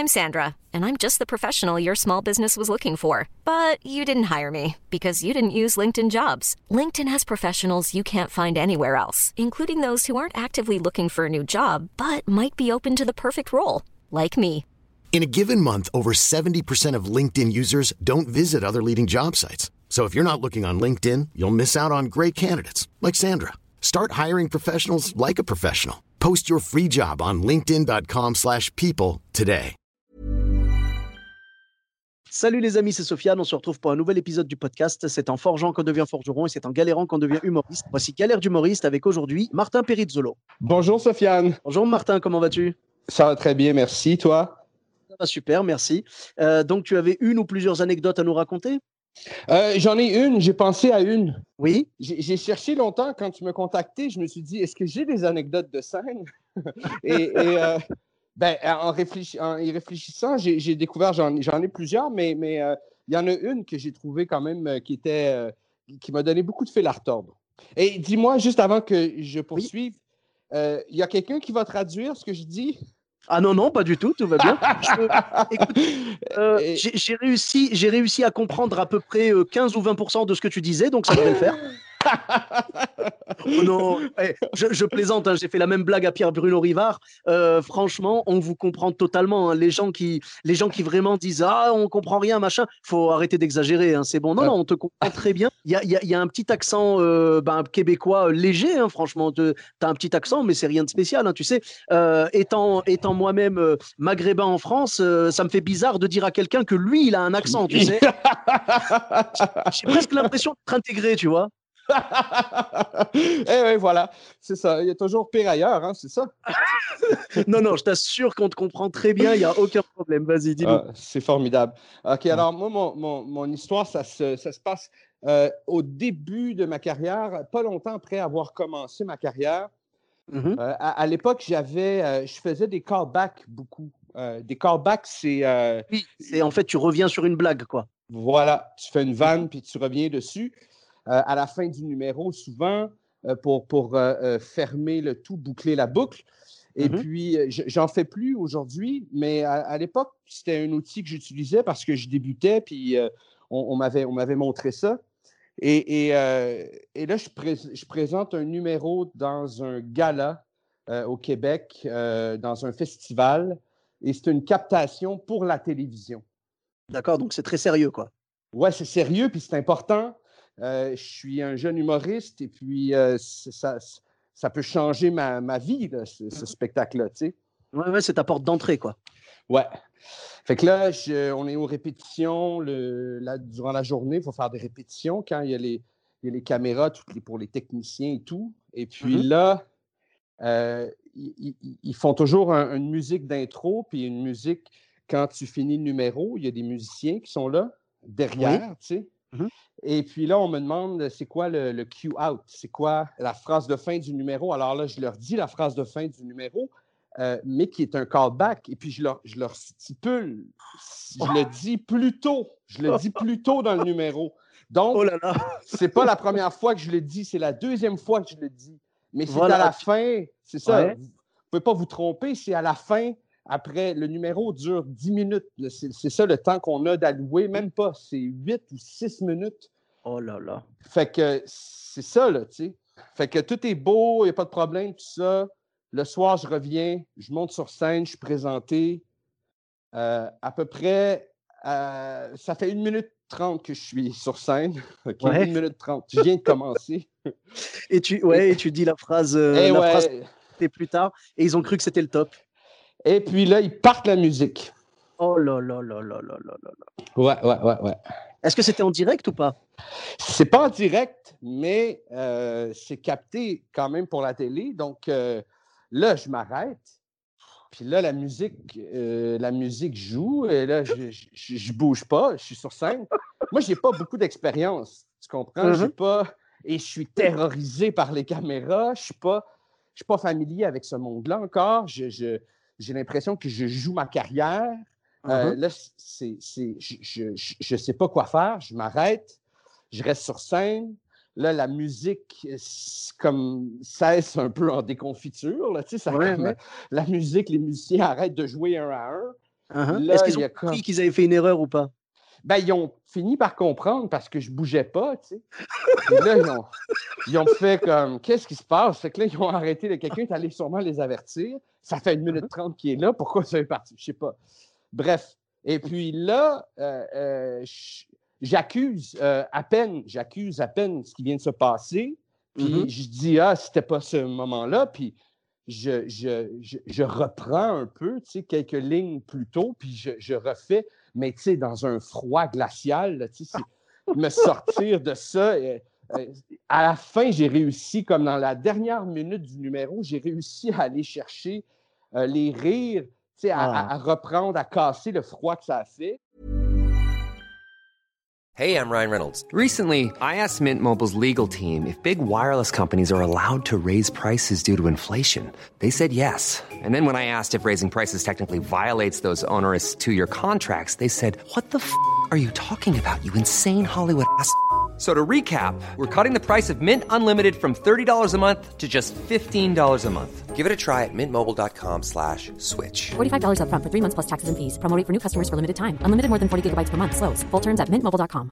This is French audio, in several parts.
I'm Sandra, and I'm just the professional your small business was looking for. But you didn't hire me because you didn't use LinkedIn Jobs. LinkedIn has professionals you can't find anywhere else, including those who aren't actively looking for a new job, but might be open to the perfect role, like me. In a given month, over 70% of LinkedIn users don't visit other leading job sites. So if you're not looking on LinkedIn, you'll miss out on great candidates like Sandra. Start hiring professionals like a professional. Post your free job on linkedin.com/people today. Salut les amis, c'est Sofiane. On se retrouve pour un nouvel épisode du podcast. C'est en forgeant qu'on devient forgeron et c'est en galérant qu'on devient humoriste. Voici Galère d'humoriste avec aujourd'hui Martin Perizzolo. Bonjour Sofiane. Bonjour Martin, comment vas-tu? Ça va très bien, merci. Toi? Ça va super, merci. Donc tu avais une ou plusieurs anecdotes à nous raconter? J'en ai une, j'ai pensé à une. Oui? J'ai cherché longtemps quand tu me contactais, je me suis dit, est-ce que j'ai des anecdotes de scène? En y réfléchissant, j'ai découvert, j'en ai plusieurs, mais il y en a une que j'ai trouvée quand même qui m'a donné beaucoup de fil à retordre. Et dis-moi, juste avant que je poursuive, il y a quelqu'un qui va traduire ce que je dis? Ah non, pas du tout, tout va bien. Écoute, j'ai réussi à comprendre à peu près 15 ou 20% de ce que tu disais, donc ça devrait le faire. Oh non, je plaisante, hein, j'ai fait la même blague à Pierre-Bruno Rivard. Franchement, on vous comprend totalement. Hein. Les gens qui vraiment disent « Ah, on comprend rien, machin », faut arrêter d'exagérer, hein, c'est bon. Non, on te comprend très bien. Il y a un petit accent québécois léger, hein, franchement. Tu as un petit accent, mais c'est rien de spécial. Hein, tu sais, étant moi-même maghrébin en France, ça me fait bizarre de dire à quelqu'un que lui, il a un accent, tu sais. J'ai presque l'impression d'être intégré, tu vois. Eh oui, voilà, c'est ça. Il y a toujours pire ailleurs, hein, c'est ça? Non, je t'assure qu'on te comprend très bien, il n'y a aucun problème. Vas-y, dis-nous. C'est formidable. OK, alors moi, mon histoire, ça se passe au début de ma carrière, pas longtemps après avoir commencé ma carrière. Mm-hmm. À l'époque, je faisais des callbacks beaucoup. Des callbacks, c'est... Oui, c'est en fait, tu reviens sur une blague, quoi. Voilà, tu fais une vanne, puis tu reviens dessus. À la fin du numéro, souvent, pour fermer le tout, boucler la boucle. Et puis, j'en fais plus aujourd'hui, mais à l'époque, c'était un outil que j'utilisais parce que je débutais, puis on m'avait montré ça. Et là, je présente un numéro dans un gala au Québec, dans un festival, et c'est une captation pour la télévision. D'accord, donc c'est très sérieux, quoi. Ouais, c'est sérieux, puis c'est important. Je suis un jeune humoriste et puis ça peut changer ma vie, là, ce spectacle-là, tu sais. Ouais, c'est ta porte d'entrée, quoi. Ouais. Fait que là, on est aux répétitions durant la journée. Il faut faire des répétitions quand il y a les caméras pour les techniciens et tout. Et puis là, ils font toujours une musique d'intro puis une musique quand tu finis le numéro. Il y a des musiciens qui sont là, derrière, tu sais. Et puis là, on me demande c'est quoi le cue-out, c'est quoi la phrase de fin du numéro. Alors là, je leur dis la phrase de fin du numéro, mais qui est un callback. Et puis je leur stipule, je le dis plus tôt dans le numéro. Donc, oh là là. c'est pas la première fois que je le dis, c'est la deuxième fois que je le dis. Mais c'est voilà. À la fin, c'est ça, ouais. Vous ne pouvez pas vous tromper, c'est à la fin. Après, le numéro dure 10 minutes. C'est ça le temps qu'on a d'allouer. Même pas, c'est 8 ou 6 minutes. Oh là là. Fait que c'est ça, là, tu sais. Fait que tout est beau, il n'y a pas de problème, tout ça. Le soir, je reviens, je monte sur scène, je suis présenté. À peu près, ça fait 1 minute 30 que je suis sur scène. OK, 1 minute 30. Je viens de commencer. et tu dis la phrase, phrase plus tard, et ils ont cru que c'était le top. Et puis là, ils partent la musique. Oh là là là là là là là. Ouais. Est-ce que c'était en direct ou pas? C'est pas en direct, mais c'est capté quand même pour la télé. Donc là, je m'arrête. Puis là, la musique joue. Et là, je bouge pas. Je suis sur scène. Moi, j'ai pas beaucoup d'expérience. Tu comprends? J'ai pas... Et je suis terrorisé par les caméras. Je suis pas familier avec ce monde-là encore. J'ai l'impression que je joue ma carrière. Là, je ne sais pas quoi faire. Je m'arrête. Je reste sur scène. Là, la musique comme cesse un peu en déconfiture. Là, tu sais, la musique, les musiciens arrêtent de jouer un à un. Est-ce Là, qu'ils il y ont a compris qu'ils avaient fait une erreur ou pas? Ben, ils ont fini par comprendre parce que je bougeais pas, tu sais. Puis là, ils ont fait comme, qu'est-ce qui se passe? Fait que là, ils ont arrêté. Quelqu'un est allé sûrement les avertir. Ça fait 1 minute 30 qu'il est là. Pourquoi ça est parti? Je sais pas. Bref. Et puis là, j'accuse à peine ce qui vient de se passer. Puis je dis, c'était pas ce moment-là. Puis je reprends un peu, tu sais, quelques lignes plus tôt. Puis je refais, mais tu sais, dans un froid glacial, là, tu sais, me sortir de ça. À la fin, j'ai réussi, comme dans la dernière minute du numéro, j'ai réussi à aller chercher les rires, tu sais, à reprendre, à casser le froid que ça a fait. Hey, I'm Ryan Reynolds. Recently, I asked Mint Mobile's legal team if big wireless companies are allowed to raise prices due to inflation. They said yes. And then when I asked if raising prices technically violates those onerous 2-year contracts, they said, "What the f*** are you talking about, you insane Hollywood ass?" So to recap, we're cutting the price of Mint Unlimited from $30 a month to just $15 a month. Give it a try at mintmobile.com/switch. $45 up front for 3 months plus taxes and fees. Promo rate for new customers for limited time. Unlimited more than 40 gigabytes per month. Slows full terms at mintmobile.com.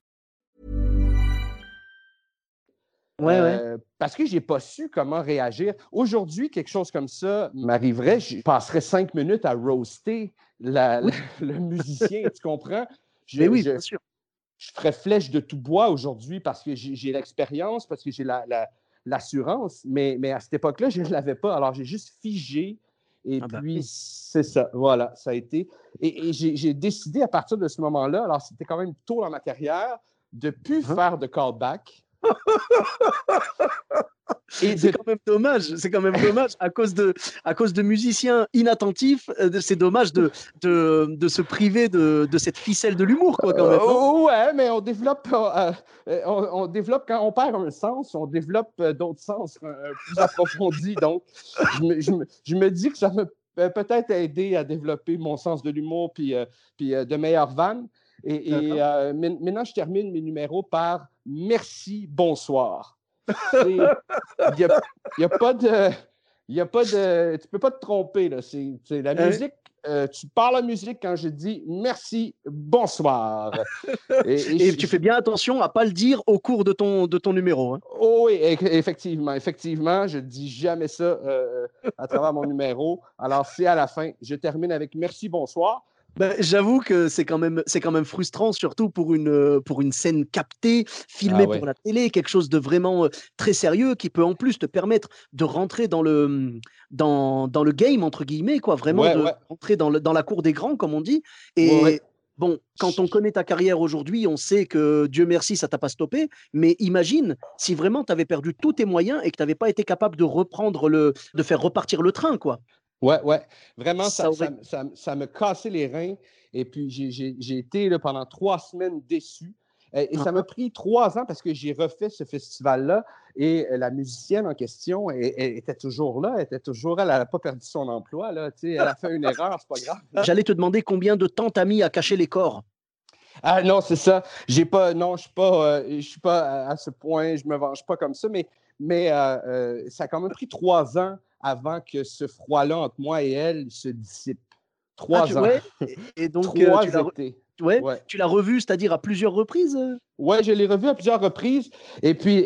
Parce que je n'ai pas su comment réagir. Aujourd'hui, quelque chose comme ça m'arriverait, je passerais 5 minutes à roaster le musicien, tu comprends? Oui, bien sûr. Je ferais flèche de tout bois aujourd'hui parce que j'ai l'expérience, parce que j'ai l'assurance, mais à cette époque-là, je ne l'avais pas. Alors, j'ai juste figé et puis c'est ça. Voilà, ça a été. Et j'ai décidé à partir de ce moment-là, alors c'était quand même tôt dans ma carrière, de ne plus faire de callback. Et c'est quand même dommage. À cause de musiciens inattentifs, c'est dommage de se priver de cette ficelle de l'humour, quoi, quand même. Ouais, mais on développe quand on perd un sens, on développe d'autres sens plus approfondis. Donc, je me dis que ça m'a peut-être aidé à développer mon sens de l'humour puis de meilleures vannes. Et maintenant, je termine mes numéros par « Merci, bonsoir ». Il n'y a pas de... Tu peux pas te tromper, là. C'est la musique. Tu parles la musique quand je dis « Merci, bonsoir ». Et tu fais bien attention à ne pas le dire au cours de ton numéro. Hein. Oh oui, effectivement, je ne dis jamais ça à travers mon numéro. Alors, c'est à la fin. Je termine avec « Merci, bonsoir ». Ben, j'avoue que c'est quand même frustrant, surtout pour une scène captée, filmée pour la télé, quelque chose de vraiment très sérieux qui peut en plus te permettre de rentrer dans le game, entre guillemets, quoi, vraiment rentrer dans la cour des grands, comme on dit. Et bon, quand on connaît ta carrière aujourd'hui, on sait que Dieu merci, ça t'a pas stoppé. Mais imagine si vraiment tu avais perdu tous tes moyens et que tu n'avais pas été capable de faire repartir le train, quoi. Ouais. Vraiment, ça me cassait les reins. Et puis, j'ai été là, pendant 3 semaines déçu. Et ça m'a pris 3 ans parce que j'ai refait ce festival-là. Et la musicienne en question elle était toujours là. Elle n'avait pas perdu son emploi. Là, elle a fait une erreur, c'est pas grave. J'allais te demander combien de temps t'as mis à cacher les corps. Ah non, c'est ça. Je suis pas à ce point. Je me venge pas comme ça. Mais ça a quand même pris 3 ans avant que ce froid-là entre moi et elle se dissipe. 3 ans. Ouais. Et donc, 3 étés. Tu l'as revu, c'est-à-dire à plusieurs reprises? Oui, je l'ai revu à plusieurs reprises. Et puis,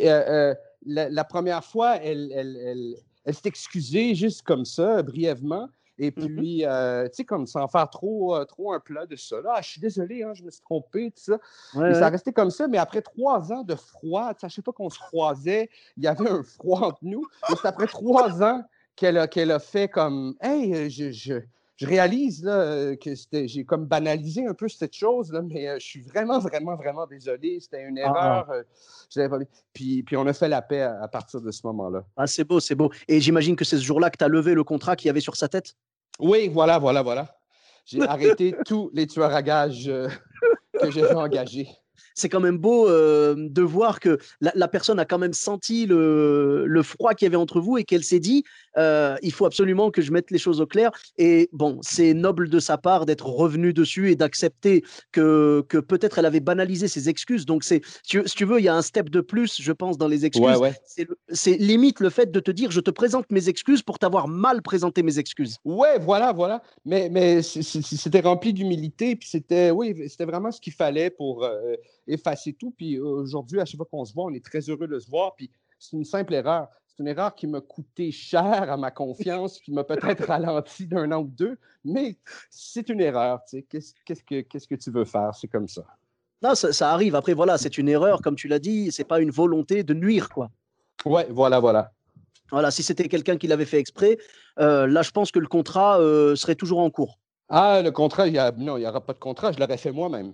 la première fois, elle s'est excusée juste comme ça, brièvement. Et puis, tu sais, comme sans faire trop un plat de ça. Là, je suis désolé, hein, je me suis trompé, tout ça. Et ça restait comme ça. Mais après 3 ans de froid, tu sais, à chaque fois qu'on se croisait, il y avait un froid entre nous. Et c'est après 3 ans qu'elle a fait comme « Hey, je réalise là, que j'ai comme banalisé un peu cette chose, là, mais je suis vraiment, vraiment, vraiment désolé. C'était une erreur. Je l'avais pas vu. » Puis on a fait la paix à partir de ce moment-là. Ah, c'est beau, c'est beau. Et j'imagine que c'est ce jour-là que tu as levé le contrat qu'il y avait sur sa tête? Oui, voilà. J'ai arrêté tous les tueurs à gages que j'avais engagés. c'est quand même beau de voir que la personne a quand même senti le froid qu'il y avait entre vous et qu'elle s'est dit il faut absolument que je mette les choses au clair. Et bon, c'est noble de sa part d'être revenu dessus et d'accepter que peut-être elle avait banalisé ses excuses. Donc, si tu veux, il y a un step de plus, je pense, dans les excuses. Ouais. C'est limite le fait de te dire je te présente mes excuses pour t'avoir mal présenté mes excuses. Ouais, voilà. Mais c'était rempli d'humilité, puis c'était vraiment ce qu'il fallait pour effacer tout. Puis aujourd'hui, à chaque fois qu'on se voit, on est très heureux de se voir. Puis c'est une simple erreur. C'est une erreur qui m'a coûté cher à ma confiance, qui m'a peut-être ralenti d'1 an ou 2, mais c'est une erreur. Tu sais. Qu'est-ce que tu veux faire? C'est comme ça. Non, ça arrive. Après, voilà, c'est une erreur, comme tu l'as dit, c'est pas une volonté de nuire, quoi. Ouais, voilà. Voilà, si c'était quelqu'un qui l'avait fait exprès, là, je pense que le contrat serait toujours en cours. Ah, le contrat, non, il n'y aura pas de contrat, je l'aurais fait moi-même.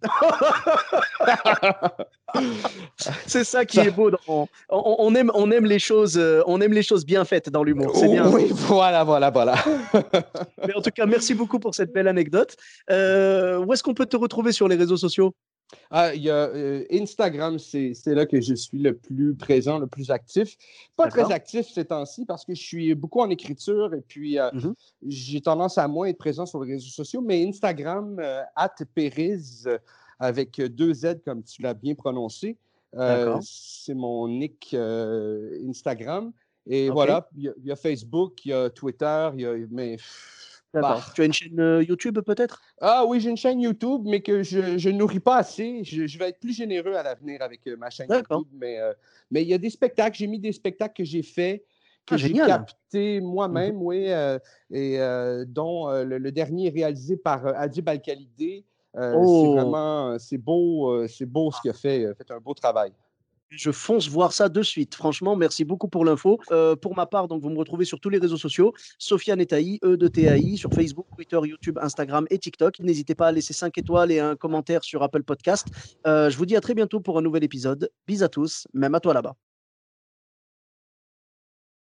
C'est ça qui est beau. On aime les choses bien faites dans l'humour. C'est bien. Oui, voilà. Mais en tout cas, merci beaucoup pour cette belle anecdote. Où est-ce qu'on peut te retrouver sur les réseaux sociaux? Il y a Instagram, c'est là que je suis le plus présent, le plus actif. Pas D'accord. très actif ces temps-ci parce que je suis beaucoup en écriture et puis j'ai tendance à moins être présent sur les réseaux sociaux, mais Instagram, @Periz, avec 2 Z comme tu l'as bien prononcé, D'accord. c'est mon nick Instagram. Et Ok. voilà, il y a Facebook, il y a Twitter, mais D'accord. Tu as une chaîne YouTube peut-être? ah oui, j'ai une chaîne YouTube, mais que je ne nourris pas assez. Je vais être plus généreux à l'avenir avec ma chaîne D'accord. YouTube, mais il y a des spectacles. J'ai mis des spectacles que j'ai faits, que Ah, j'ai génial. captés moi-même, oui, et dont le dernier est réalisé par Adib Al-Khalidé. Oh, C'est beau ce qu'il a fait. Il a fait un beau travail. je fonce voir ça de suite. Franchement, merci beaucoup pour l'info. Pour ma part, donc, vous me retrouvez sur tous les réseaux sociaux. Sofiane Etaï, E de TAI, sur Facebook, Twitter, YouTube, Instagram et TikTok. N'hésitez pas à laisser 5 étoiles et un commentaire sur Apple Podcast. Je vous dis à très bientôt pour un nouvel épisode. Bis à tous, même à toi là-bas.